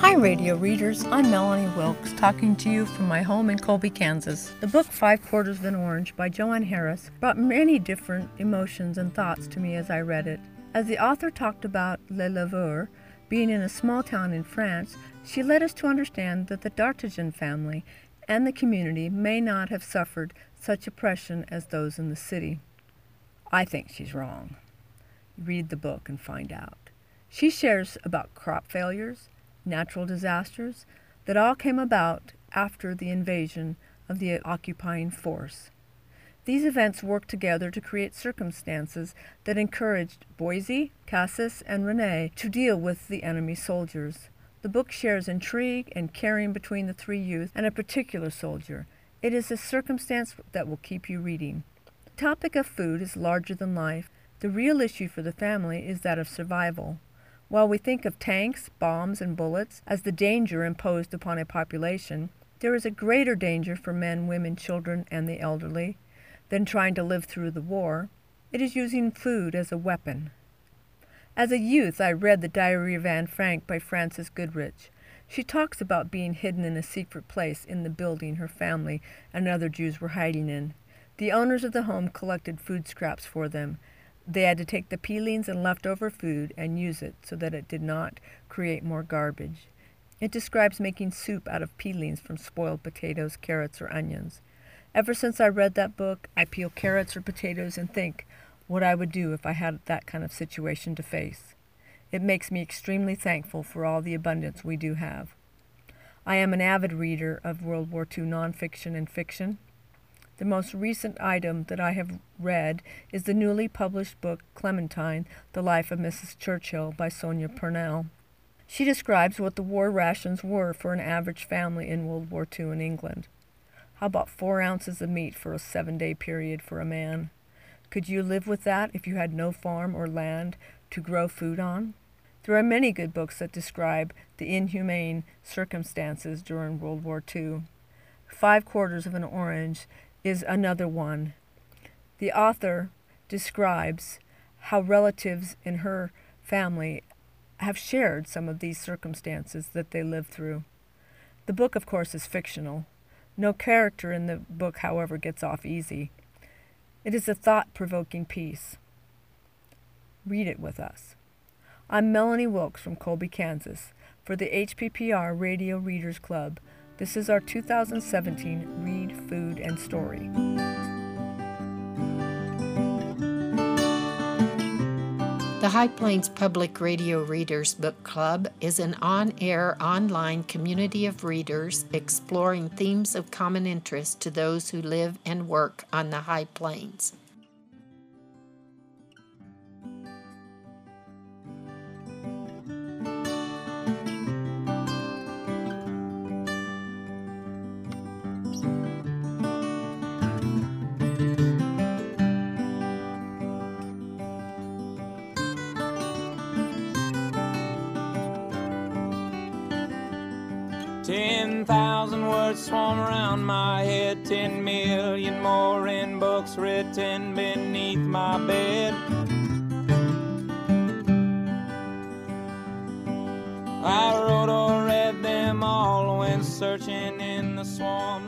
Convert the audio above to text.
Hi, radio readers. I'm Melanie Wilkes, talking to you from my home in Colby, Kansas. The book 5/4 of an Orange by Joanne Harris brought many different emotions and thoughts to me as I read it. As the author talked about Les Laveurs being in a small town in France, she led us to understand that the D'Artagnan family and the community may not have suffered such oppression as those in the city. I think she's wrong. Read the book and find out. She shares about crop failures, natural disasters that all came about after the invasion of the occupying force. These events worked together to create circumstances that encouraged Boise, Cassis, and Renee to deal with the enemy soldiers. The book shares intrigue and caring between the three youth and a particular soldier. It is a circumstance that will keep you reading. The topic of food is larger than life. The real issue for the family is that of survival. While we think of tanks, bombs, and bullets as the danger imposed upon a population, there is a greater danger for men, women, children, and the elderly than trying to live through the war. It is using food as a weapon. As a youth, I read The Diary of Anne Frank by Frances Goodrich. She talks about being hidden in a secret place in the building her family and other Jews were hiding in. The owners of the home collected food scraps for them. They had to take the peelings and leftover food and use it so that it did not create more garbage. It describes making soup out of peelings from spoiled potatoes, carrots, or onions. Ever since I read that book, I peel carrots or potatoes and think what I would do if I had that kind of situation to face. It makes me extremely thankful for all the abundance we do have. I am an avid reader of World War II nonfiction and fiction. The most recent item that I have read is the newly published book Clementine, The Life of Mrs. Churchill by Sonia Purnell. She describes what the war rations were for an average family in World War II in England. How about 4 ounces of meat for a 7-day period for a man? Could you live with that if you had no farm or land to grow food on? There are many good books that describe the inhumane circumstances during World War II. 5/4 of an Orange is another one. The author describes how relatives in her family have shared some of these circumstances that they lived through. The book, of course, is fictional. No character in the book, however, gets off easy. It is a thought-provoking piece. Read it with us. I'm Melanie Wilkes from Colby, Kansas, for the HPPR Radio Readers Club. This is our 2017 Read, Food, and Story. The High Plains Public Radio Readers Book Club is an on-air, online community of readers exploring themes of common interest to those who live and work on the High Plains. Words swarm around my head, 10 million more in books written beneath my bed. I wrote or read them all when searching in the swarm